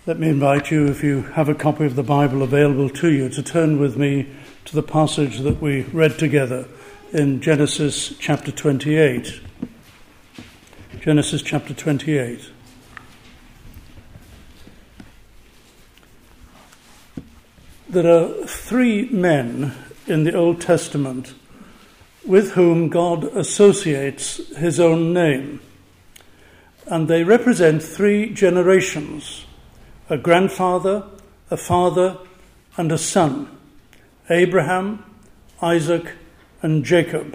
Let me invite you, if you have a copy of the Bible available to you, to turn with me to the passage that we read together in Genesis chapter 28. Genesis chapter 28. There are three men in the Old Testament with whom God associates his own name, and they represent three generations: a grandfather, a father, and a son: Abraham, Isaac, and Jacob.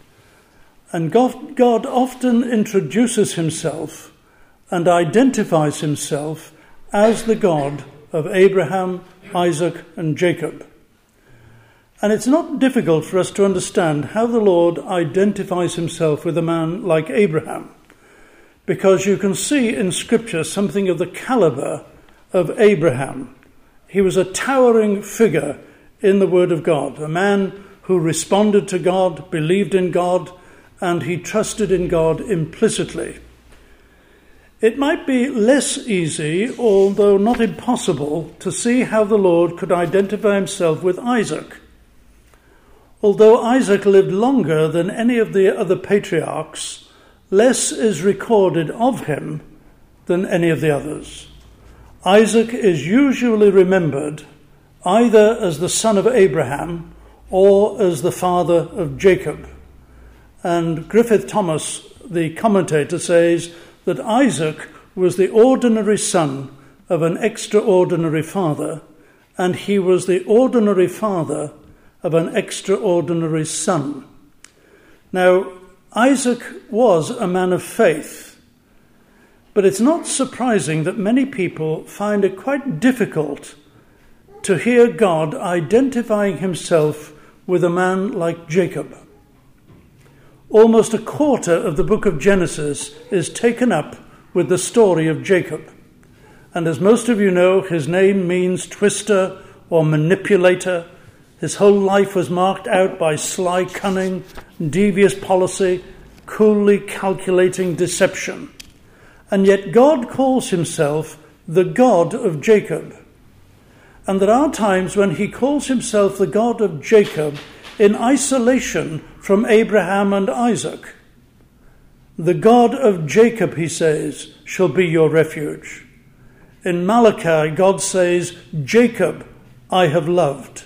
And God often introduces himself and identifies himself as the God of Abraham, Isaac, and Jacob. And it's not difficult for us to understand how the Lord identifies himself with a man like Abraham, because you can see in Scripture something of the caliber of Abraham. He was a towering figure in the Word of God, a man who responded to God, believed in God, and he trusted in God implicitly. It might be less easy, although not impossible, to see how the Lord could identify himself with Isaac. Although Isaac lived longer than any of the other patriarchs, less is recorded of him than any of the others. Isaac is usually remembered either as the son of Abraham or as the father of Jacob. And Griffith Thomas, the commentator, says that Isaac was the ordinary son of an extraordinary father, and he was the ordinary father of an extraordinary son. Now, Isaac was a man of faith, but it's not surprising that many people find it quite difficult to hear God identifying himself with a man like Jacob. Almost a quarter of the book of Genesis is taken up with the story of Jacob. And as most of you know, his name means twister or manipulator. His whole life was marked out by sly cunning, devious policy, coolly calculating deception. And yet God calls himself the God of Jacob. And there are times when he calls himself the God of Jacob in isolation from Abraham and Isaac. The God of Jacob, he says, shall be your refuge. In Malachi, God says, Jacob I have loved.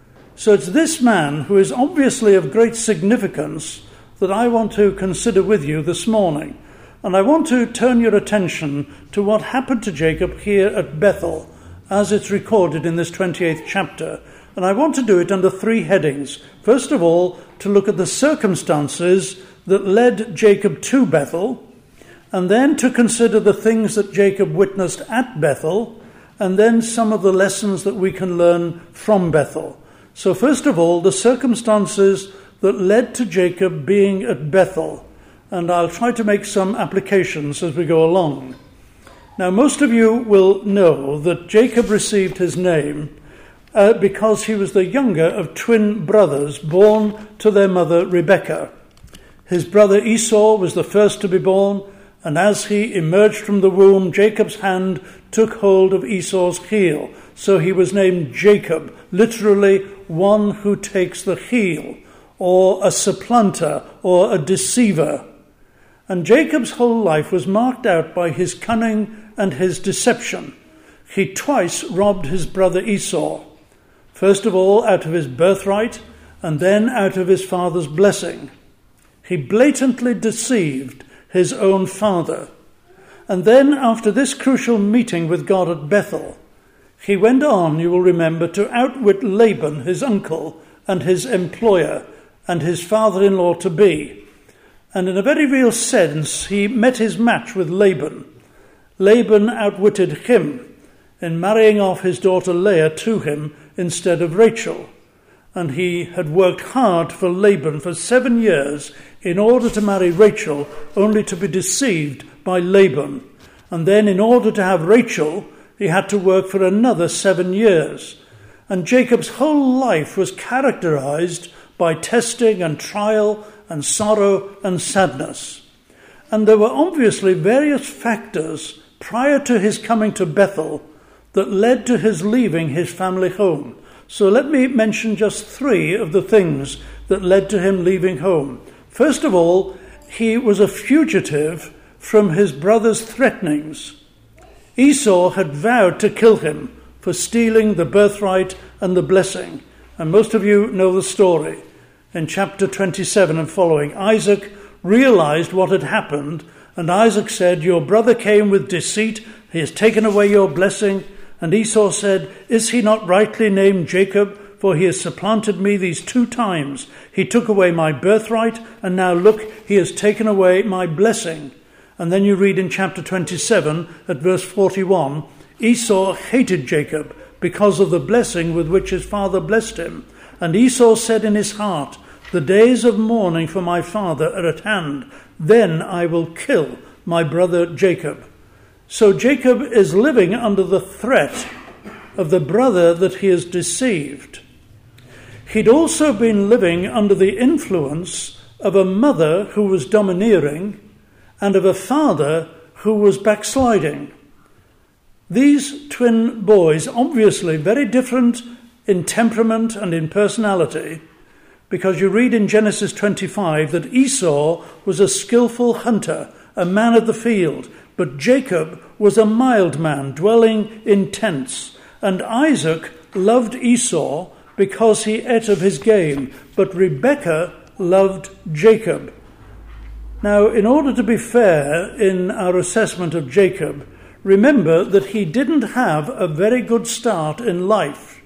So it's this man, who is obviously of great significance, that I want to consider with you this morning. And I want to turn your attention to what happened to Jacob here at Bethel, as it's recorded in this 28th chapter. And I want to do it under three headings. First of all, to look at the circumstances that led Jacob to Bethel, and then to consider the things that Jacob witnessed at Bethel, and then some of the lessons that we can learn from Bethel. So first of all, the circumstances that led to Jacob being at Bethel. And I'll try to make some applications as we go along. Now, most of you will know that Jacob received his name because he was the younger of twin brothers born to their mother Rebekah. His brother Esau was the first to be born, and as he emerged from the womb, Jacob's hand took hold of Esau's heel. So he was named Jacob, literally one who takes the heel, or a supplanter, or a deceiver. And Jacob's whole life was marked out by his cunning and his deception. He twice robbed his brother Esau. First of all, out of his birthright, and then out of his father's blessing. He blatantly deceived his own father. And then, after this crucial meeting with God at Bethel, he went on, you will remember, to outwit Laban, his uncle, and his employer, and his father-in-law to be. And in a very real sense, he met his match with Laban. Laban outwitted him in marrying off his daughter Leah to him instead of Rachel. And he had worked hard for Laban for 7 years in order to marry Rachel, only to be deceived by Laban. And then in order to have Rachel, he had to work for another 7 years. And Jacob's whole life was characterized by testing and trial and sorrow and sadness. And there were obviously various factors prior to his coming to Bethel that led to his leaving his family home. So let me mention just 3 of the things that led to him leaving home. First of all, he was a fugitive from his brother's threatenings. Esau had vowed to kill him for stealing the birthright and the blessing. And most of you know the story. In chapter 27 and following, Isaac realized what had happened, and Isaac said, "Your brother came with deceit, he has taken away your blessing." And Esau said, "Is he not rightly named Jacob? For he has supplanted me these 2 times. He took away my birthright, and now look, he has taken away my blessing." And then you read in chapter 27 at verse 41, Esau hated Jacob because of the blessing with which his father blessed him. And Esau said in his heart, "The days of mourning for my father are at hand. Then I will kill my brother Jacob." So Jacob is living under the threat of the brother that he has deceived. He'd also been living under the influence of a mother who was domineering and of a father who was backsliding. These twin boys, obviously very different in temperament and in personality, because you read in Genesis 25 that Esau was a skillful hunter, a man of the field, but Jacob was a mild man, dwelling in tents. And Isaac loved Esau because he ate of his game, but Rebekah loved Jacob. Now, in order to be fair in our assessment of Jacob, remember that he didn't have a very good start in life.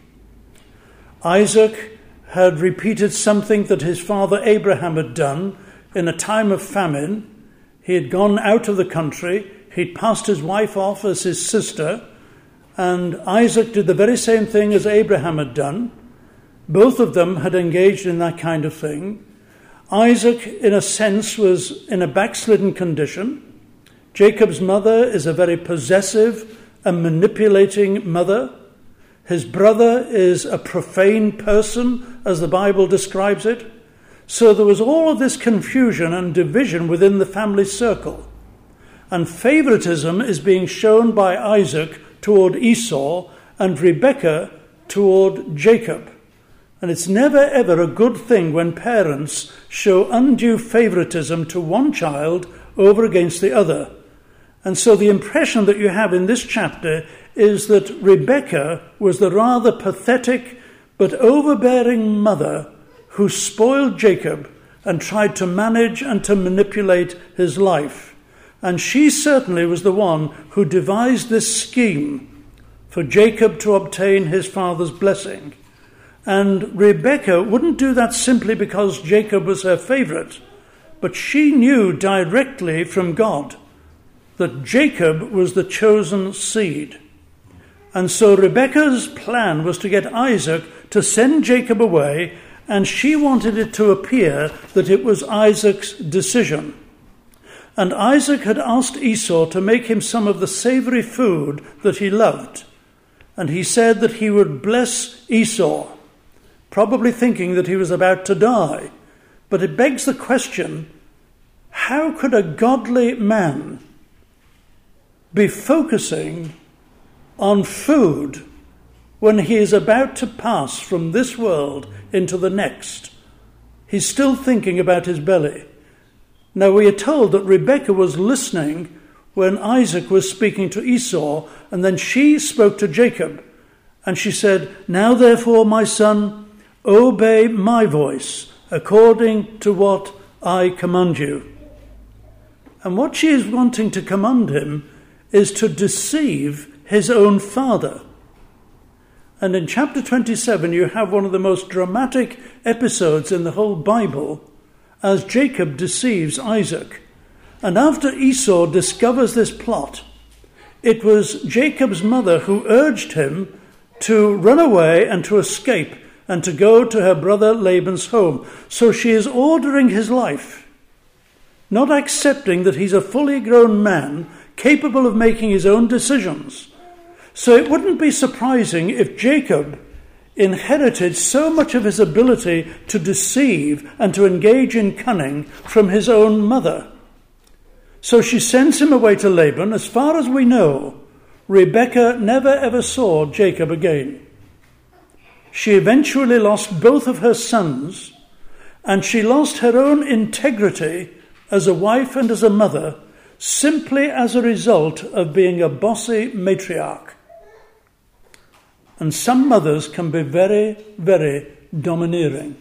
Isaac had repeated something that his father Abraham had done in a time of famine. He had gone out of the country, he'd passed his wife off as his sister, and Isaac did the very same thing as Abraham had done. Both of them had engaged in that kind of thing. Isaac, in a sense, was in a backslidden condition. Jacob's mother is a very possessive and manipulating mother. His brother is a profane person, as the Bible describes it. So there was all of this confusion and division within the family circle. And favoritism is being shown by Isaac toward Esau and Rebekah toward Jacob. And it's never ever a good thing when parents show undue favoritism to one child over against the other. And so the impression that you have in this chapter is that Rebekah was the rather pathetic but overbearing mother who spoiled Jacob and tried to manage and to manipulate his life. And she certainly was the one who devised this scheme for Jacob to obtain his father's blessing. And Rebekah wouldn't do that simply because Jacob was her favorite, but she knew directly from God that Jacob was the chosen seed. And so Rebekah's plan was to get Isaac to send Jacob away, and she wanted it to appear that it was Isaac's decision. And Isaac had asked Esau to make him some of the savory food that he loved. And he said that he would bless Esau, probably thinking that he was about to die. But it begs the question, how could a godly man be focusing on food when he is about to pass from this world into the next? He's still thinking about his belly. Now we are told that Rebekah was listening when Isaac was speaking to Esau, and then she spoke to Jacob, and she said, "Now therefore, my son, obey my voice according to what I command you." And what she is wanting to command him is to deceive his own father. And in chapter 27, you have one of the most dramatic episodes in the whole Bible as Jacob deceives Isaac. And after Esau discovers this plot, it was Jacob's mother who urged him to run away and to escape and to go to her brother Laban's home. So she is ordering his life, not accepting that he's a fully grown man capable of making his own decisions. So it wouldn't be surprising if Jacob inherited so much of his ability to deceive and to engage in cunning from his own mother. So she sends him away to Laban. As far as we know, Rebekah never ever saw Jacob again. She eventually lost both of her sons, and she lost her own integrity as a wife and as a mother simply as a result of being a bossy matriarch. And some mothers can be very, very domineering.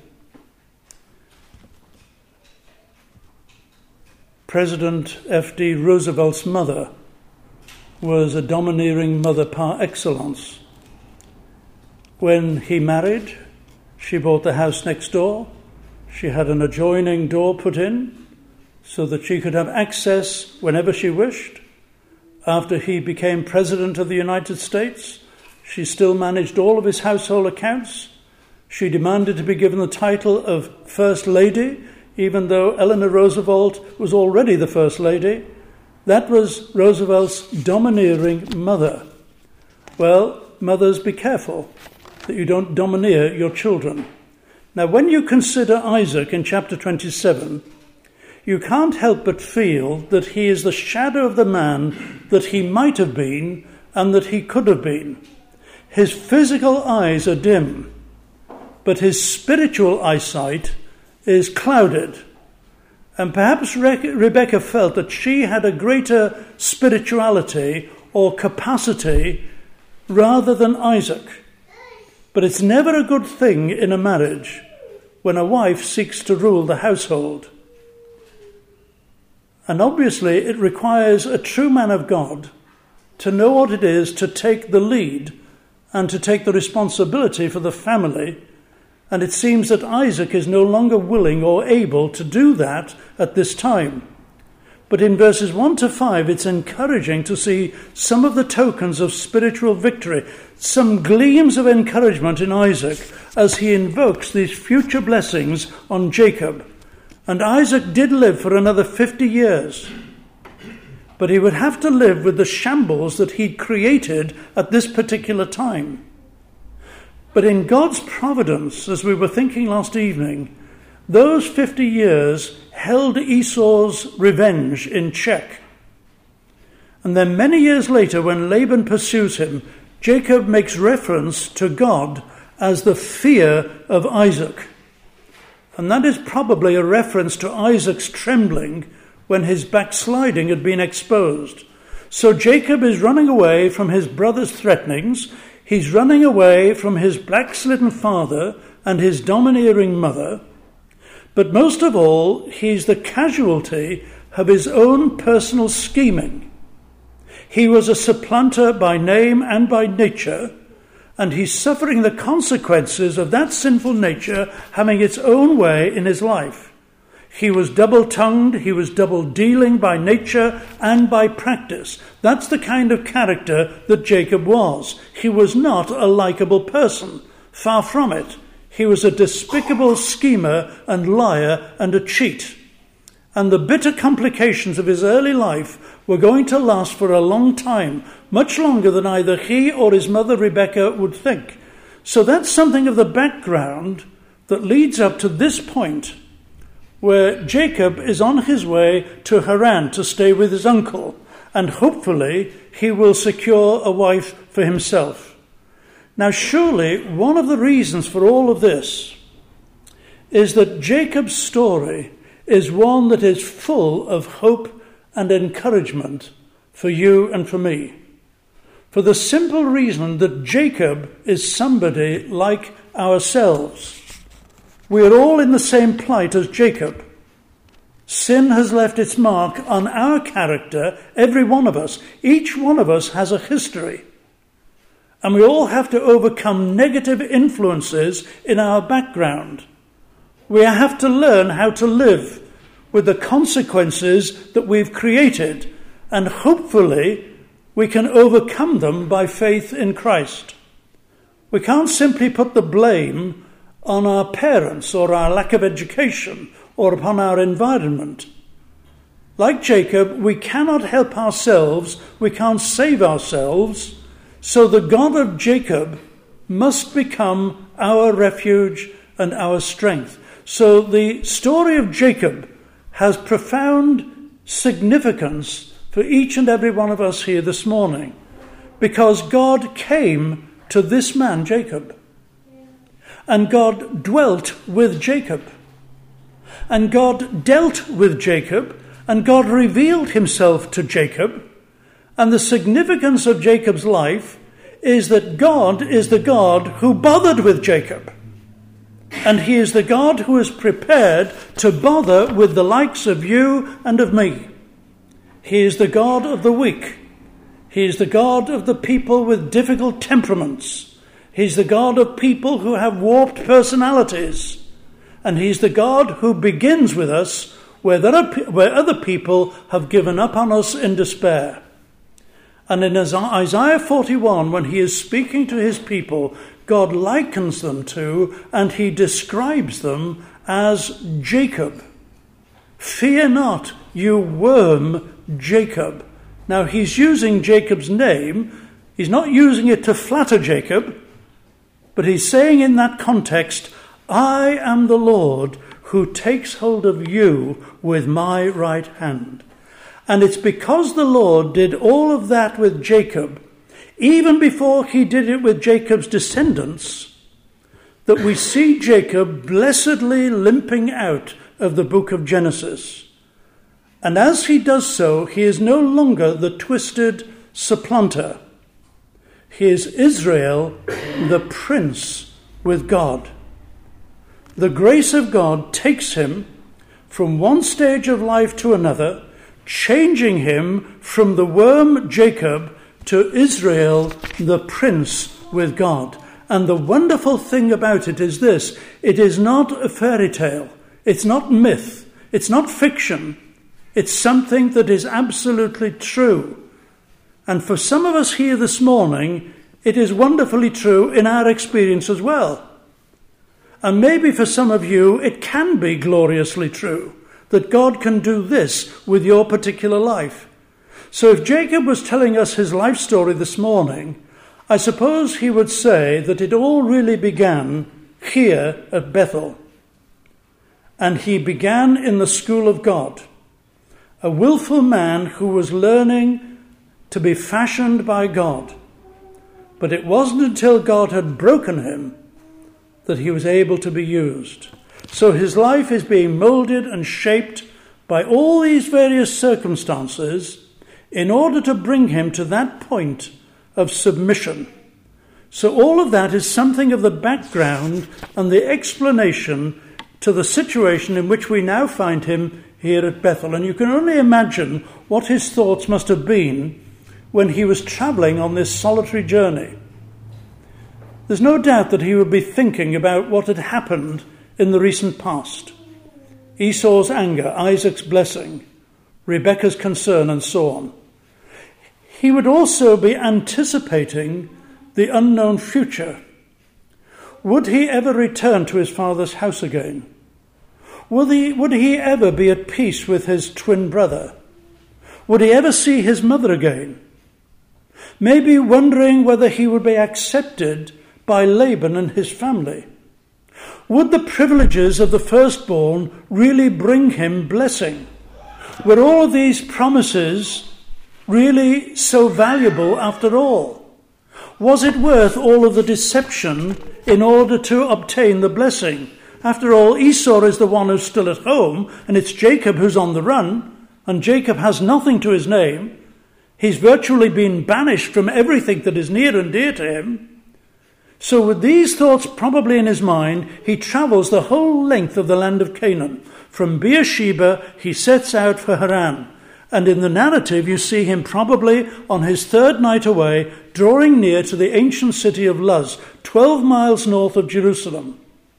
President F.D. Roosevelt's mother was a domineering mother par excellence. When he married, she bought the house next door. She had an adjoining door put in so that she could have access whenever she wished. After he became President of the United States, she still managed all of his household accounts. She demanded to be given the title of First Lady, even though Eleanor Roosevelt was already the First Lady. That was Roosevelt's domineering mother. Well, mothers, be careful that you don't domineer your children. Now, when you consider Isaac in chapter 27, you can't help but feel that he is the shadow of the man that he might have been and that he could have been. His physical eyes are dim, but his spiritual eyesight is clouded. And perhaps Rebekah felt that she had a greater spirituality or capacity rather than Isaac. But it's never a good thing in a marriage when a wife seeks to rule the household. And obviously it requires a true man of God to know what it is to take the lead and to take the responsibility for the family. And it seems that Isaac is no longer willing or able to do that at this time. But in verses 1 to 5, it's encouraging to see some of the tokens of spiritual victory, some gleams of encouragement in Isaac as he invokes these future blessings on Jacob. And Isaac did live for another 50 years. But he would have to live with the shambles that he'd created at this particular time. But in God's providence, as we were thinking last evening, those 50 years held Esau's revenge in check. And then many years later, when Laban pursues him, Jacob makes reference to God as the fear of Isaac. And that is probably a reference to Isaac's trembling when his backsliding had been exposed. So Jacob is running away from his brother's threatenings. He's running away from his backslidden father and his domineering mother. But most of all, he's the casualty of his own personal scheming. He was a supplanter by name and by nature, and he's suffering the consequences of that sinful nature having its own way in his life. He was double-tongued, he was double-dealing by nature and by practice. That's the kind of character that Jacob was. He was not a likable person, far from it. He was a despicable schemer and liar and a cheat. And the bitter complications of his early life were going to last for a long time, much longer than either he or his mother Rebekah would think. So that's something of the background that leads up to this point, where Jacob is on his way to Haran to stay with his uncle, and hopefully he will secure a wife for himself. Now surely one of the reasons for all of this is that Jacob's story is one that is full of hope and encouragement for you and for me. For the simple reason that Jacob is somebody like ourselves. We are all in the same plight as Jacob. Sin has left its mark on our character, every one of us. Each one of us has a history. And we all have to overcome negative influences in our background. We have to learn how to live with the consequences that we've created, and hopefully we can overcome them by faith in Christ. We can't simply put the blame on our parents or our lack of education or upon our environment. Like Jacob, we cannot help ourselves, we can't save ourselves, so the God of Jacob must become our refuge and our strength. So the story of Jacob has profound significance for each and every one of us here this morning, because God came to this man, Jacob. And God dwelt with Jacob. And God dealt with Jacob. And God revealed himself to Jacob. And the significance of Jacob's life is that God is the God who bothered with Jacob. And he is the God who is prepared to bother with the likes of you and of me. He is the God of the weak. He is the God of the people with difficult temperaments. He's the God of people who have warped personalities. And he's the God who begins with us where other people have given up on us in despair. And in Isaiah 41, when he is speaking to his people, God likens them to, and he describes them as Jacob. Fear not, you worm Jacob. Now he's using Jacob's name. He's not using it to flatter Jacob, but he's saying in that context, I am the Lord who takes hold of you with my right hand. And it's because the Lord did all of that with Jacob, even before he did it with Jacob's descendants, that we see Jacob blessedly limping out of the book of Genesis. And as he does so, he is no longer the twisted supplanter. He is Israel, the prince with God. The grace of God takes him from one stage of life to another, changing him from the worm Jacob to Israel, the prince with God. And the wonderful thing about it is this: it is not a fairy tale, it's not myth, it's not fiction, it's something that is absolutely true. And for some of us here this morning, it is wonderfully true in our experience as well. And maybe for some of you, it can be gloriously true that God can do this with your particular life. So if Jacob was telling us his life story this morning, I suppose he would say that it all really began here at Bethel. And he began in the school of God, a willful man who was learning to be fashioned by God. But it wasn't until God had broken him that he was able to be used. So his life is being molded and shaped by all these various circumstances in order to bring him to that point of submission. So all of that is something of the background and the explanation to the situation in which we now find him here at Bethel. And you can only imagine what his thoughts must have been when he was travelling on this solitary journey. There's no doubt that he would be thinking about what had happened in the recent past. Esau's anger, Isaac's blessing, Rebekah's concern, and so on. He would also be anticipating the unknown future. Would he ever return to his father's house again? Would he ever be at peace with his twin brother? Would he ever see his mother again? Maybe wondering whether he would be accepted by Laban and his family. Would the privileges of the firstborn really bring him blessing? Were all of these promises really so valuable after all? Was it worth all of the deception in order to obtain the blessing? After all, Esau is the one who's still at home, and it's Jacob who's on the run, and Jacob has nothing to his name. He's virtually been banished from everything that is near and dear to him. So with these thoughts probably in his mind, he travels the whole length of the land of Canaan. From Beersheba, he sets out for Haran. And in the narrative, you see him probably on his third night away, drawing near to the ancient city of Luz, 12 miles north of Jerusalem.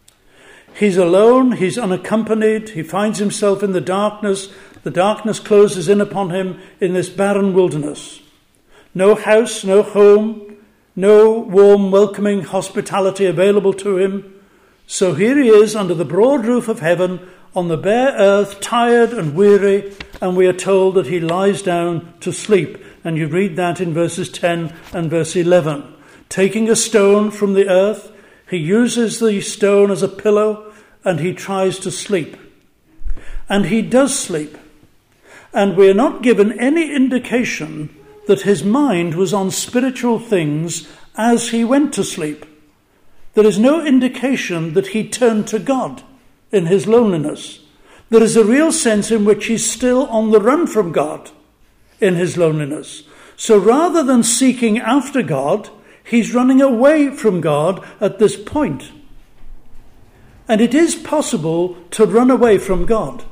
He's alone, he's unaccompanied, he finds himself in the darkness. The darkness closes in upon him in this barren wilderness. No house, no home, no warm, welcoming hospitality available to him. So here he is under the broad roof of heaven, on the bare earth, tired and weary, and we are told that he lies down to sleep. And you read that in verses 10 and verse 11. Taking a stone from the earth, he uses the stone as a pillow, and he tries to sleep. And he does sleep. And we're not given any indication that his mind was on spiritual things as he went to sleep. There is no indication that he turned to God in his loneliness. There is a real sense in which he's still on the run from God in his loneliness. So rather than seeking after God, he's running away from God at this point. And it is possible to run away from God.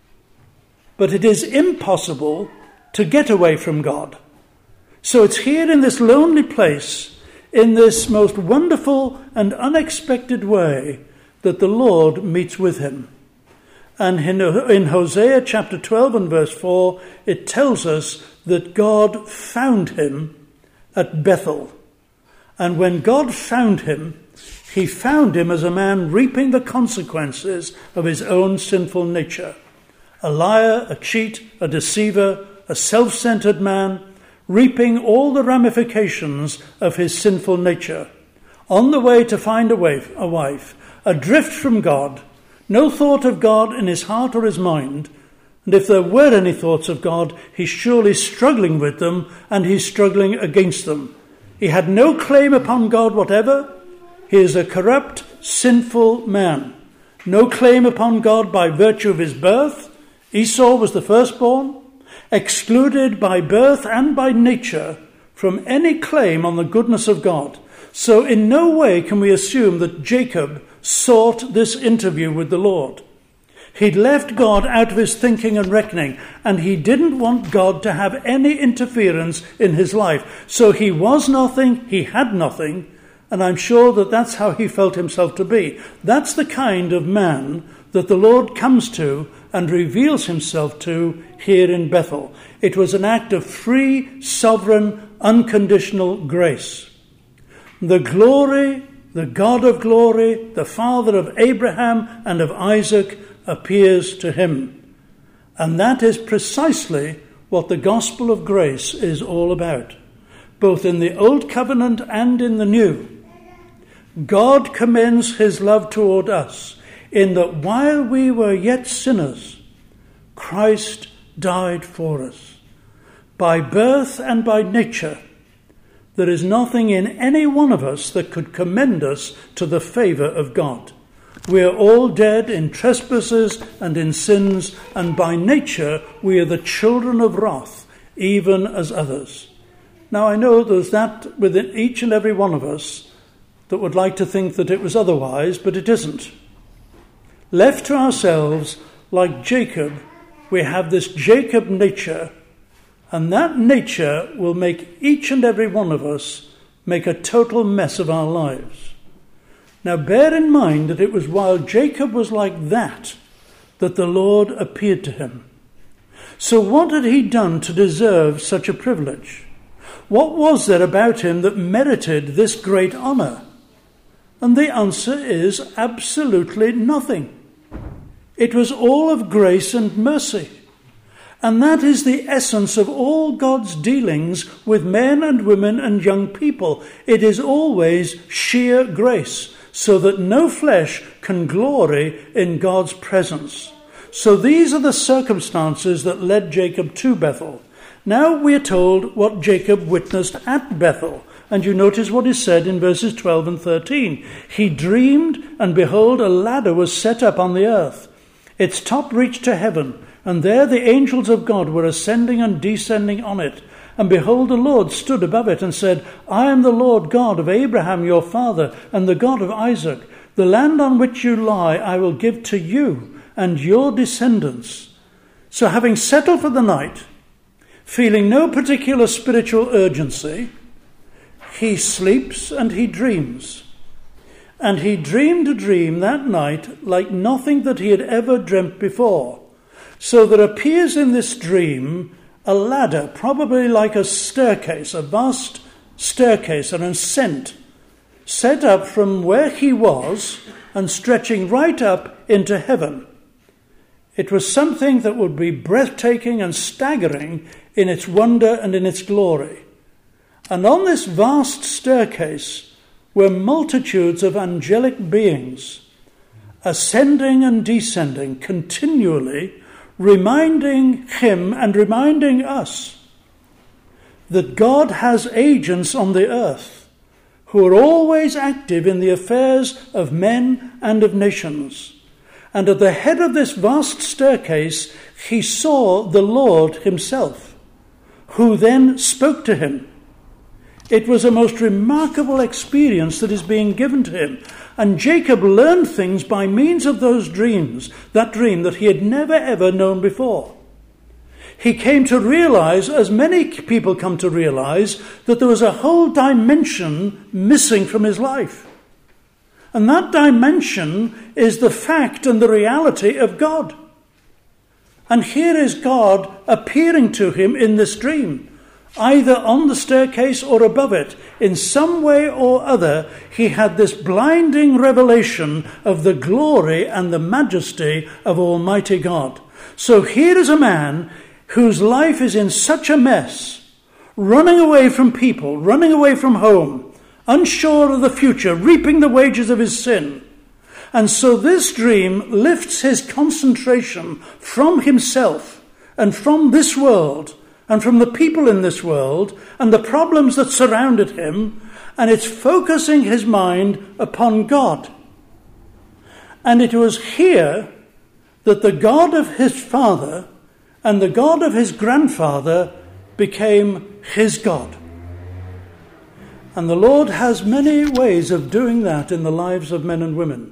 But it is impossible to get away from God. So it's here in this lonely place, in this most wonderful and unexpected way, that the Lord meets with him. And in Hosea chapter 12 and verse 4, it tells us that God found him at Bethel. And when God found him, he found him as a man reaping the consequences of his own sinful nature. A liar, a cheat, a deceiver, a self-centered man, reaping all the ramifications of his sinful nature. On the way to find a wife, adrift from God, no thought of God in his heart or his mind, and if there were any thoughts of God, he's surely struggling with them, and he's struggling against them. He had no claim upon God whatever. He is a corrupt, sinful man. No claim upon God by virtue of his birth. Esau was the firstborn, excluded by birth and by nature from any claim on the goodness of God. So in no way can we assume that Jacob sought this interview with the Lord. He'd left God out of his thinking and reckoning, and he didn't want God to have any interference in his life. So he was nothing, he had nothing, and I'm sure that that's how he felt himself to be. That's the kind of man that the Lord comes to and reveals himself to here in Bethel. It was an act of free, sovereign, unconditional grace. The glory, the God of glory, the Father of Abraham and of Isaac, appears to him. And that is precisely what the gospel of grace is all about, both in the Old Covenant and in the New. God commends his love toward us in that while we were yet sinners, Christ died for us. By birth and by nature, there is nothing in any one of us that could commend us to the favour of God. We are all dead in trespasses and in sins, and by nature we are the children of wrath, even as others. Now I know there's that within each and every one of us that would like to think that it was otherwise, but it isn't. Left to ourselves, like Jacob, we have this Jacob nature, and that nature will make each and every one of us make a total mess of our lives. Now bear in mind that it was while Jacob was like that the Lord appeared to him. So what had he done to deserve such a privilege? What was there about him that merited this great honour? And the answer is absolutely nothing. It was all of grace and mercy. And that is the essence of all God's dealings with men and women and young people. It is always sheer grace, so that no flesh can glory in God's presence. So these are the circumstances that led Jacob to Bethel. Now we are told what Jacob witnessed at Bethel. And you notice what is said in verses 12 and 13. He dreamed, and behold, a ladder was set up on the earth. Its top reached to heaven, and there the angels of God were ascending and descending on it. And behold, the Lord stood above it and said, I am the Lord God of Abraham your father, and the God of Isaac. The land on which you lie I will give to you and your descendants. So having settled for the night, feeling no particular spiritual urgency, he sleeps and he dreams. And he dreamed a dream that night like nothing that he had ever dreamt before. So there appears in this dream a ladder, probably like a staircase, a vast staircase, an ascent, set up from where he was and stretching right up into heaven. It was something that would be breathtaking and staggering in its wonder and in its glory. And on this vast staircase were multitudes of angelic beings, ascending and descending continually, reminding him and reminding us that God has agents on the earth who are always active in the affairs of men and of nations. And at the head of this vast staircase, he saw the Lord himself, who then spoke to him. It was a most remarkable experience that is being given to him. And Jacob learned things by means of those dreams, that dream that he had never ever known before. He came to realize, as many people come to realize, that there was a whole dimension missing from his life. And that dimension is the fact and the reality of God. And here is God appearing to him in this dream, either on the staircase or above it. In some way or other, he had this blinding revelation of the glory and the majesty of Almighty God. So here is a man whose life is in such a mess, running away from people, running away from home, unsure of the future, reaping the wages of his sin. And so this dream lifts his concentration from himself and from this world and from the people in this world and the problems that surrounded him, and it's focusing his mind upon God. And it was here that the God of his father and the God of his grandfather became his God. And the Lord has many ways of doing that in the lives of men and women.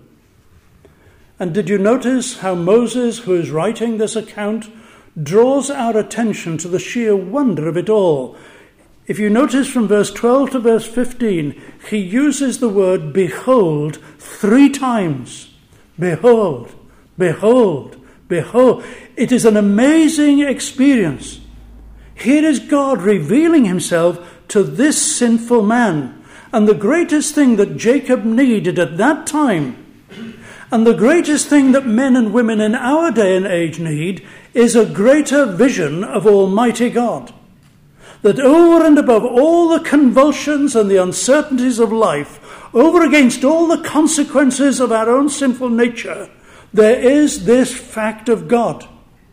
And did you notice how Moses, who is writing this account, draws our attention to the sheer wonder of it all? If you notice from verse 12 to verse 15, he uses the word behold 3 times. Behold, behold, behold. It is an amazing experience. Here is God revealing himself to this sinful man. And the greatest thing that Jacob needed at that time, and the greatest thing that men and women in our day and age need, is a greater vision of Almighty God. That over and above all the convulsions and the uncertainties of life, over against all the consequences of our own sinful nature, there is this fact of God.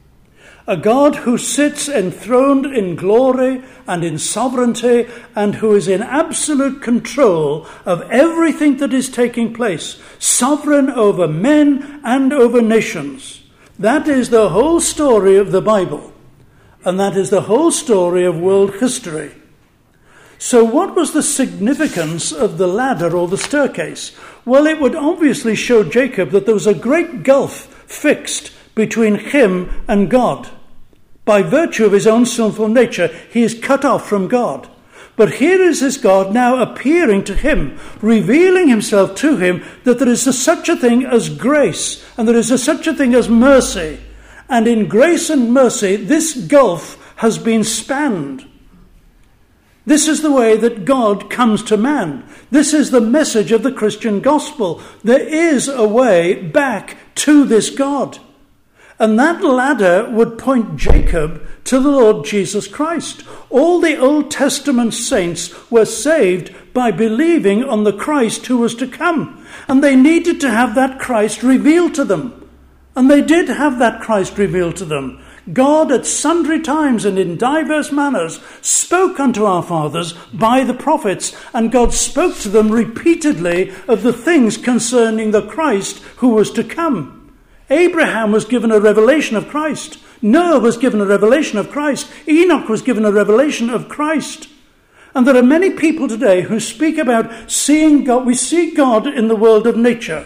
A God who sits enthroned in glory and in sovereignty, and who is in absolute control of everything that is taking place, sovereign over men and over nations. That is the whole story of the Bible, and that is the whole story of world history. So what was the significance of the ladder or the staircase? Well, it would obviously show Jacob that there was a great gulf fixed between him and God. By virtue of his own sinful nature, he is cut off from God. But here is this God now appearing to him, revealing himself to him, that there is such a thing as grace, and there is such a thing as mercy. And in grace and mercy, this gulf has been spanned. This is the way that God comes to man. This is the message of the Christian gospel. There is a way back to this God. And that ladder would point Jacob to the Lord Jesus Christ. All the Old Testament saints were saved by believing on the Christ who was to come. And they needed to have that Christ revealed to them. And they did have that Christ revealed to them. God at sundry times and in diverse manners spoke unto our fathers by the prophets, and God spoke to them repeatedly of the things concerning the Christ who was to come. Abraham was given a revelation of Christ. Noah was given a revelation of Christ. Enoch was given a revelation of Christ. And there are many people today who speak about seeing God. We see God in the world of nature.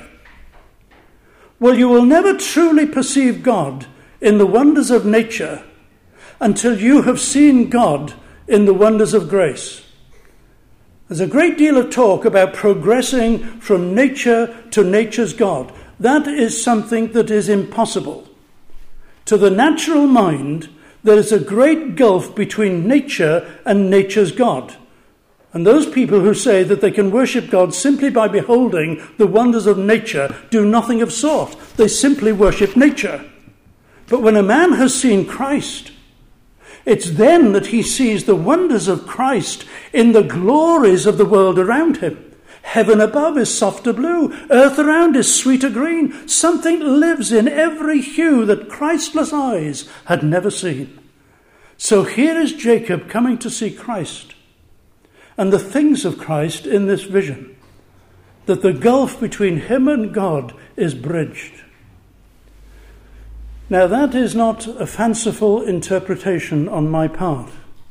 Well, you will never truly perceive God in the wonders of nature until you have seen God in the wonders of grace. There's a great deal of talk about progressing from nature to nature's God. That is something that is impossible. To the natural mind, there is a great gulf between nature and nature's God. And those people who say that they can worship God simply by beholding the wonders of nature do nothing of sort. They simply worship nature. But when a man has seen Christ, it's then that he sees the wonders of Christ in the glories of the world around him. Heaven above is softer blue. Earth around is sweeter green. Something lives in every hue that Christless eyes had never seen. So here is Jacob coming to see Christ and the things of Christ in this vision, that the gulf between him and God is bridged. Now that is not a fanciful interpretation on my part.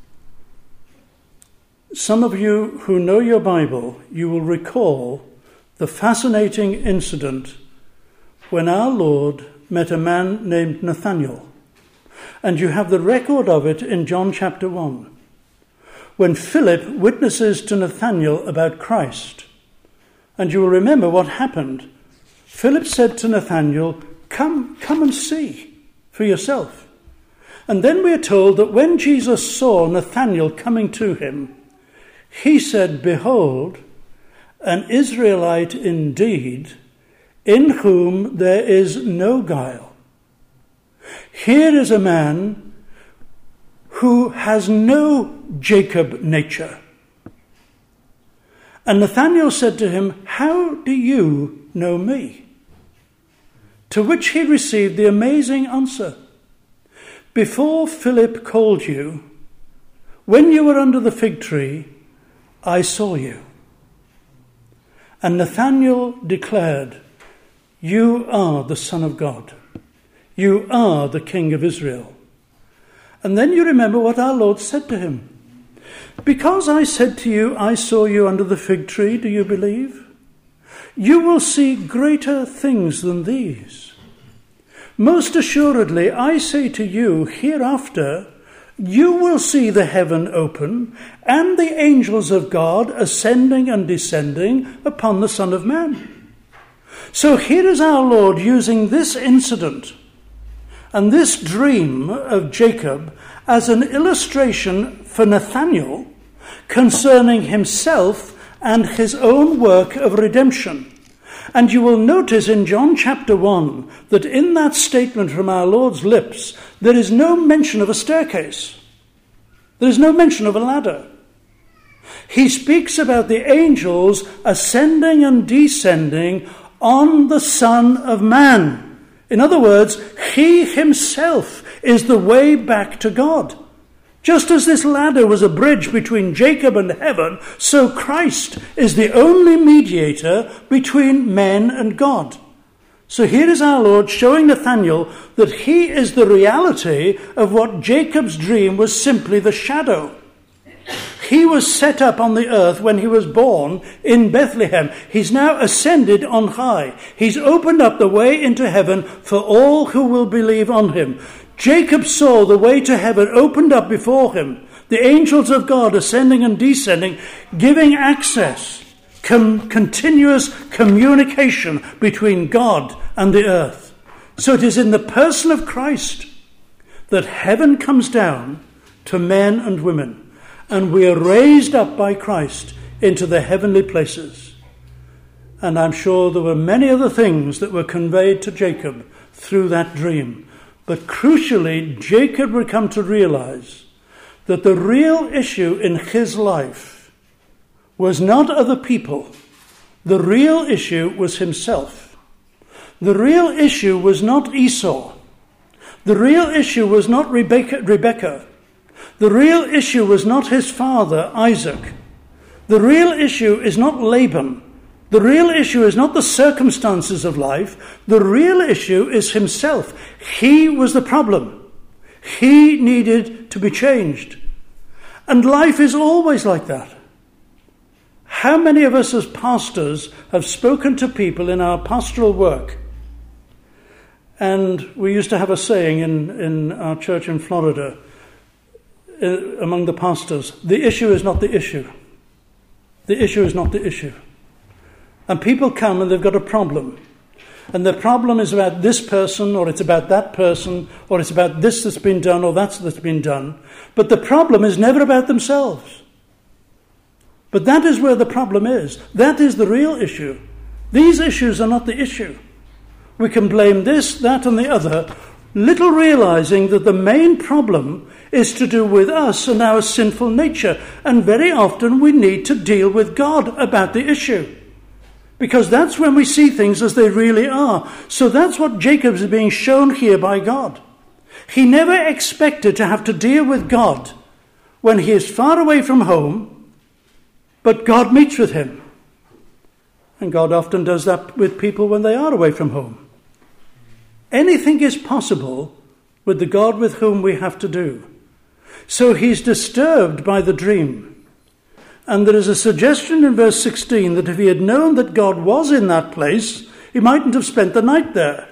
Some of you who know your Bible, you will recall the fascinating incident when our Lord met a man named Nathanael. And you have the record of it in John chapter 1, when Philip witnesses to Nathanael about Christ. And you will remember what happened. Philip said to Nathanael, come and see for yourself. And then we are told that when Jesus saw Nathanael coming to him, he said, behold, an Israelite indeed, in whom there is no guile. Here is a man who has no Jacob nature. And Nathanael said to him, how do you know me? To which he received the amazing answer, before Philip called you, when you were under the fig tree, I saw you. And Nathanael declared, you are the Son of God. You are the King of Israel. And then you remember what our Lord said to him. Because I said to you, I saw you under the fig tree, do you believe? You will see greater things than these. Most assuredly, I say to you, hereafter, you will see the heaven open and the angels of God ascending and descending upon the Son of Man. So here is our Lord using this incident and this dream of Jacob as an illustration for Nathanael concerning himself and his own work of redemption. And you will notice in John chapter 1 that in that statement from our Lord's lips, there is no mention of a staircase. There is no mention of a ladder. He speaks about the angels ascending and descending on the Son of Man. In other words, he himself is the way back to God. Just as this ladder was a bridge between Jacob and heaven, so Christ is the only mediator between men and God. So here is our Lord showing Nathanael that he is the reality of what Jacob's dream was simply the shadow. He was set up on the earth when he was born in Bethlehem. He's now ascended on high. He's opened up the way into heaven for all who will believe on him. Jacob saw the way to heaven opened up before him. The angels of God ascending and descending, giving access, continuous communication between God and the earth. So it is in the person of Christ that heaven comes down to men and women. And we are raised up by Christ into the heavenly places. And I'm sure there were many other things that were conveyed to Jacob through that dream. But crucially, Jacob would come to realize that the real issue in his life was not other people. The real issue was himself. The real issue was not Esau. The real issue was not Rebekah. The real issue was not his father, Isaac. The real issue is not Laban. The real issue is not the circumstances of life. The real issue is himself. He was the problem. He needed to be changed. And life is always like that. How many of us as pastors have spoken to people in our pastoral work? And we used to have a saying in our church in Florida, among the pastors, the issue is not the issue. The issue is not the issue. And people come and they've got a problem. And the problem is about this person, or it's about that person, or it's about this that's been done, or that's been done. But the problem is never about themselves. But that is where the problem is. That is the real issue. These issues are not the issue. We can blame this, that, and the other, little realizing that the main problem is to do with us and our sinful nature. And very often we need to deal with God about the issue. Because that's when we see things as they really are. So that's what Jacob is being shown here by God. He never expected to have to deal with God when he is far away from home, but God meets with him. And God often does that with people when they are away from home. Anything is possible with the God with whom we have to do. So he's disturbed by the dream. And there is a suggestion in verse 16 that if he had known that God was in that place, he mightn't have spent the night there.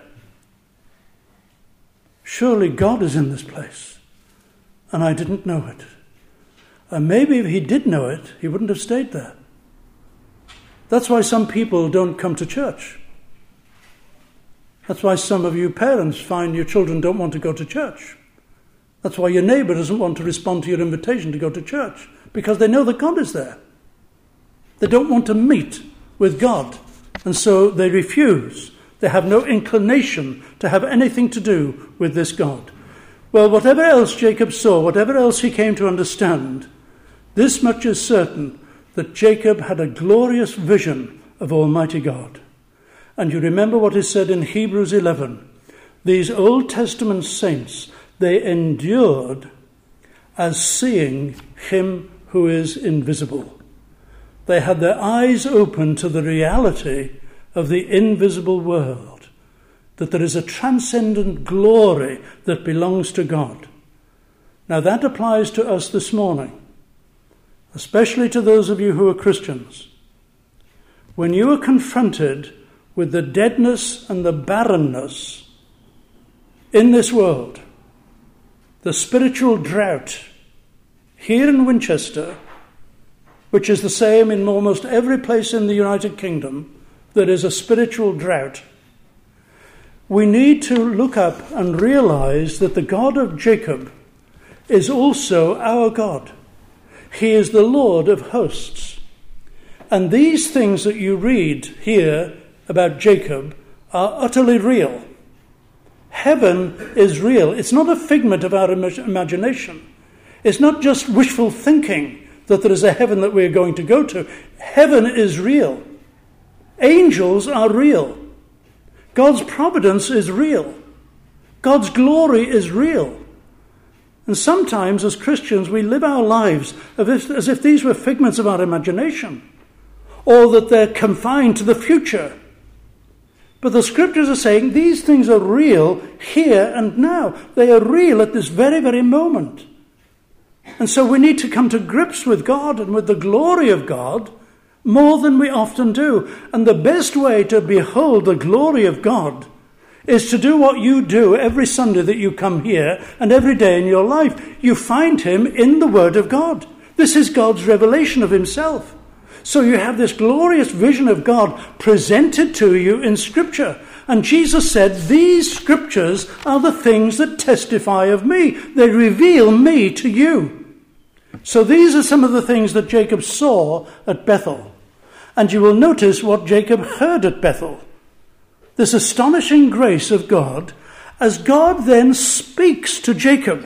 Surely God is in this place, and I didn't know it. And maybe if he did know it, he wouldn't have stayed there. That's why some people don't come to church. That's why some of you parents find your children don't want to go to church. That's why your neighbour doesn't want to respond to your invitation to go to church, because they know that God is there. They don't want to meet with God, and so they refuse. They have no inclination to have anything to do with this God. Well, whatever else Jacob saw, whatever else he came to understand, this much is certain, that Jacob had a glorious vision of Almighty God. And you remember what is said in Hebrews 11. These Old Testament saints, they endured as seeing him who is invisible. They had their eyes open to the reality of the invisible world, that there is a transcendent glory that belongs to God. Now that applies to us this morning, especially to those of you who are Christians. When you are confronted with the deadness and the barrenness in this world, the spiritual drought here in Winchester, which is the same in almost every place in the United Kingdom, there is a spiritual drought. We need to look up and realize that the God of Jacob is also our God. He is the Lord of hosts. And these things that you read here about Jacob are utterly real. Heaven is real. It's not a figment of our imagination. It's not just wishful thinking that there is a heaven that we're going to go to. Heaven is real. Angels are real. God's providence is real. God's glory is real. And sometimes as Christians we live our lives as if these were figments of our imagination, or that they're confined to the future. But the scriptures are saying these things are real here and now. They are real at this very, very moment. And so we need to come to grips with God and with the glory of God more than we often do. And the best way to behold the glory of God is to do what you do every Sunday that you come here and every day in your life. You find him in the Word of God. This is God's revelation of himself. So you have this glorious vision of God presented to you in Scripture. And Jesus said, these Scriptures are the things that testify of me. They reveal me to you. So these are some of the things that Jacob saw at Bethel. And you will notice what Jacob heard at Bethel. This astonishing grace of God, as God then speaks to Jacob.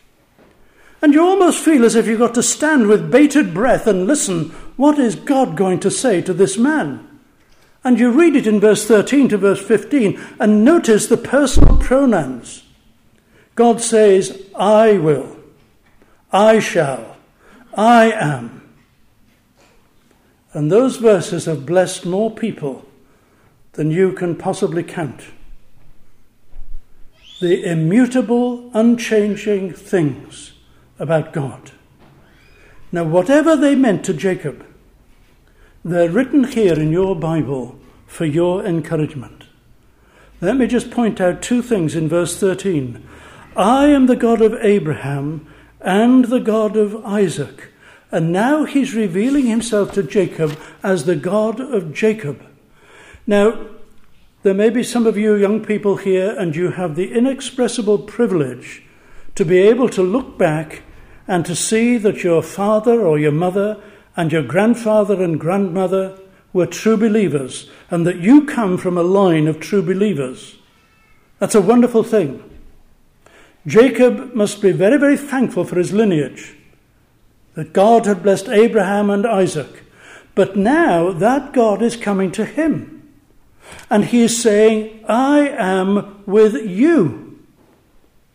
And you almost feel as if you've got to stand with bated breath and listen. What is God going to say to this man? And you read it in verse 13 to verse 15 and notice the personal pronouns. God says, I will, I shall, I am. And those verses have blessed more people than you can possibly count. The immutable, unchanging things about God. Now, whatever they meant to Jacob, they're written here in your Bible for your encouragement. Let me just point out two things in verse 13. I am the God of Abraham and the God of Isaac. And now he's revealing himself to Jacob as the God of Jacob. Now, there may be some of you young people here and you have the inexpressible privilege to be able to look back and to see that your father or your mother and your grandfather and grandmother were true believers and that you come from a line of true believers. That's a wonderful thing. Jacob must be very, very thankful for his lineage, that God had blessed Abraham and Isaac. But now that God is coming to him. And he is saying, I am with you.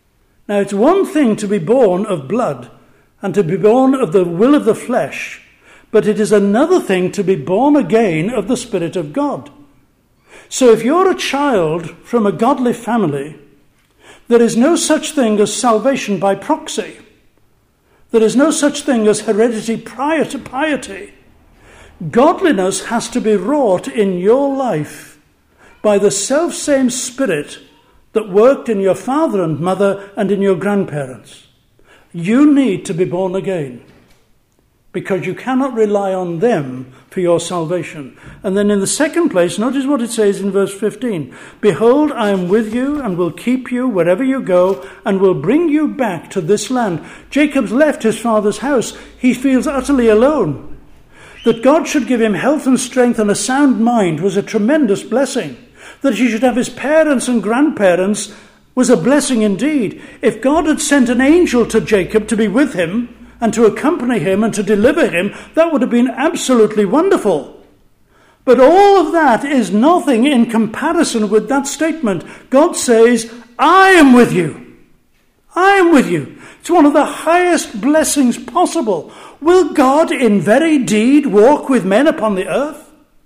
Now, it's one thing to be born of blood and to be born of the will of the flesh, but it is another thing to be born again of the Spirit of God. So if you're a child from a godly family, there is no such thing as salvation by proxy. There is no such thing as heredity prior to piety. Godliness has to be wrought in your life by the selfsame Spirit that worked in your father and mother and in your grandparents. You need to be born again, because you cannot rely on them for your salvation. And then in the second place, notice what it says in verse 15. Behold, I am with you and will keep you wherever you go and will bring you back to this land. Jacob's left his father's house. He feels utterly alone. That God should give him health and strength and a sound mind was a tremendous blessing. That he should have his parents and grandparents was a blessing indeed. If God had sent an angel to Jacob to be with him and to accompany him and to deliver him, that would have been absolutely wonderful. But all of that is nothing in comparison with that statement. God says, I am with you. I am with you. It's one of the highest blessings possible. Will God in very deed walk with men upon the earth?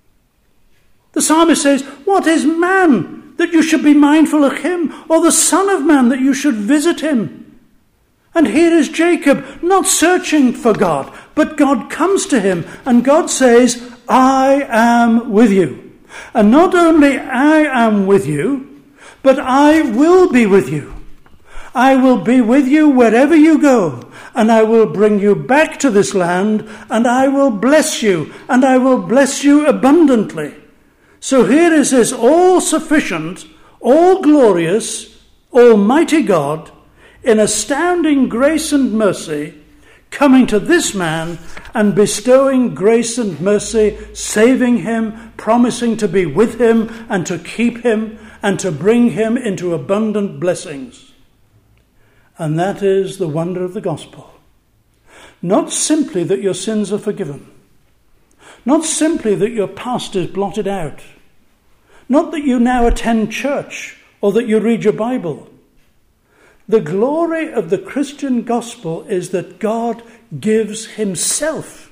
The psalmist says, what is man that you should be mindful of him, or the son of man that you should visit him? And here is Jacob, not searching for God, but God comes to him, and God says, I am with you. And not only I am with you, but I will be with you. I will be with you wherever you go, and I will bring you back to this land, and I will bless you, and I will bless you abundantly. So here is this all-sufficient, all-glorious, almighty God, in astounding grace and mercy, coming to this man and bestowing grace and mercy, saving him, promising to be with him and to keep him and to bring him into abundant blessings. And that is the wonder of the gospel. Not simply that your sins are forgiven. Not simply that your past is blotted out. Not that you now attend church or that you read your Bible. The glory of the Christian gospel is that God gives himself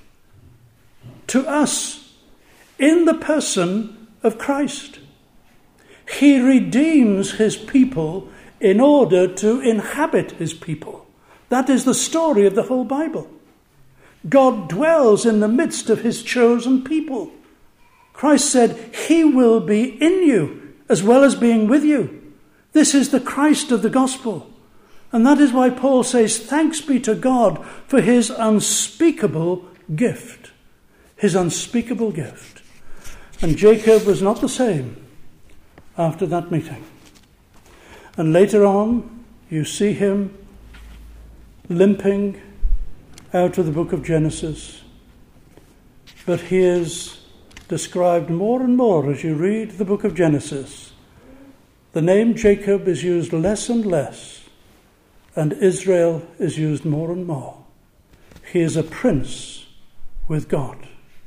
to us in the person of Christ. He redeems his people in order to inhabit his people. That is the story of the whole Bible. God dwells in the midst of his chosen people. Christ said, he will be in you as well as being with you. This is the Christ of the gospel. And that is why Paul says, thanks be to God for his unspeakable gift. His unspeakable gift. And Jacob was not the same after that meeting. And later on, you see him limping out of the book of Genesis. But he is described more and more as you read the book of Genesis. The name Jacob is used less and less, and Israel is used more and more. He is a prince with God.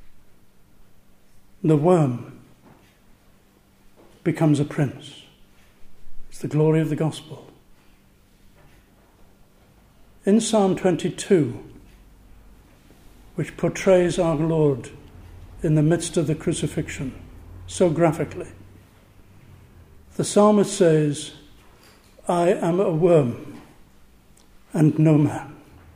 The worm becomes a prince. It's the glory of the gospel. In Psalm 22, which portrays our Lord in the midst of the crucifixion so graphically, the psalmist says, I am a worm and no man.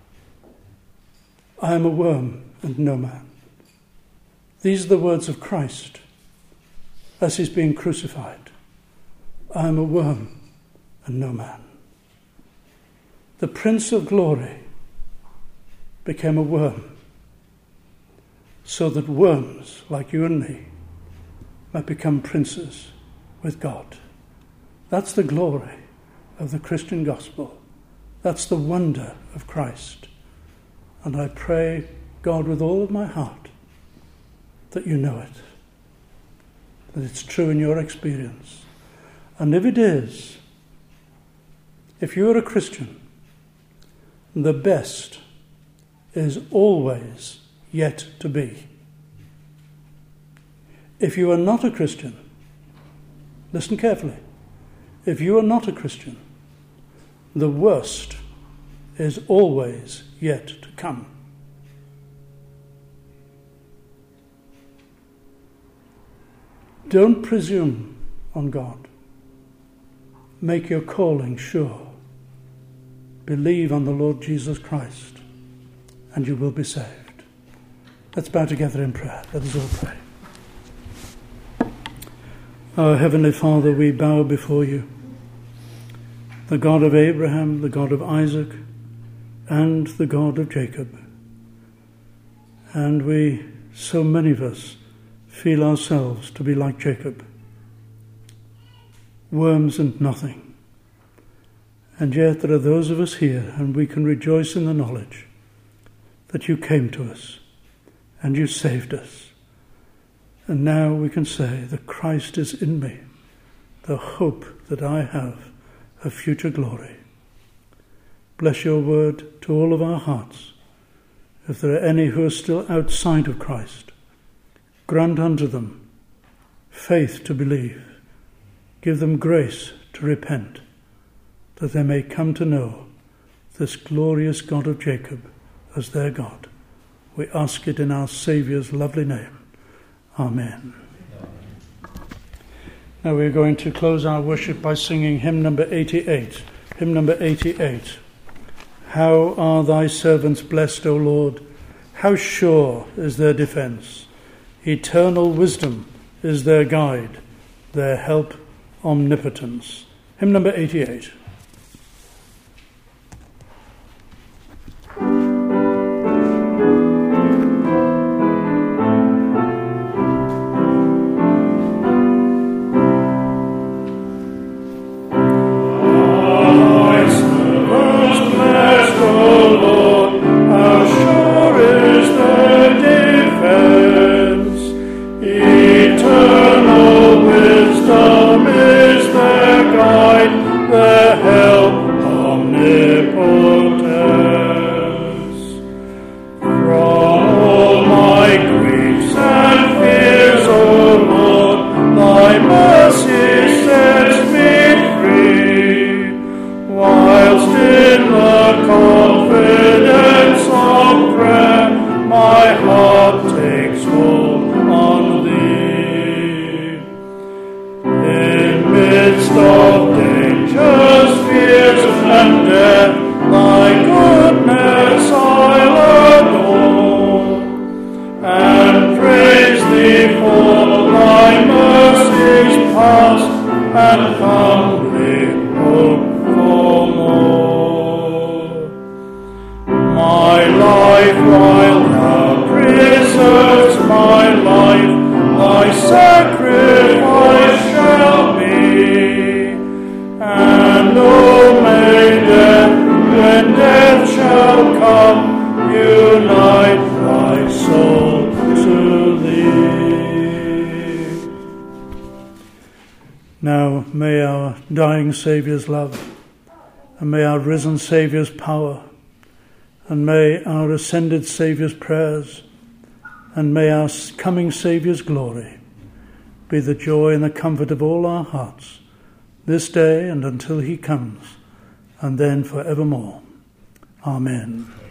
I am a worm and no man. These are the words of Christ as he's being crucified. I am a worm and no man. The Prince of Glory became a worm so that worms like you and me might become princes with God. That's the glory of the Christian gospel. That's the wonder of Christ. And I pray, God, with all of my heart, that you know it, that it's true in your experience. And if it is, if you're a Christian, the best is always yet to be. If you are not a Christian, listen carefully. If you are not a Christian, the worst is always yet to come. Don't presume on God. Make your calling sure. Believe on the Lord Jesus Christ, and you will be saved. Let's bow together in prayer. Let us all pray. Our Heavenly Father, we bow before you, the God of Abraham, the God of Isaac, and the God of Jacob. And we, so many of us, feel ourselves to be like Jacob, worms and nothing. And yet there are those of us here, and we can rejoice in the knowledge that you came to us and you saved us. And now we can say that Christ is in me, the hope that I have of future glory. Bless your word to all of our hearts. If there are any who are still outside of Christ, grant unto them faith to believe. Give them grace to repent, that they may come to know this glorious God of Jacob as their God. We ask it in our Saviour's lovely name. Amen. Now we're going to close our worship by singing hymn number 88. Hymn number 88. How are thy servants blessed, O Lord? How sure is their defence? Eternal wisdom is their guide, their help, omnipotence. Hymn number 88. Now may our dying Saviour's love, and may our risen Saviour's power, and may our ascended Saviour's prayers, and may our coming Saviour's glory be the joy and the comfort of all our hearts, this day and until he comes, and then forevermore. Amen.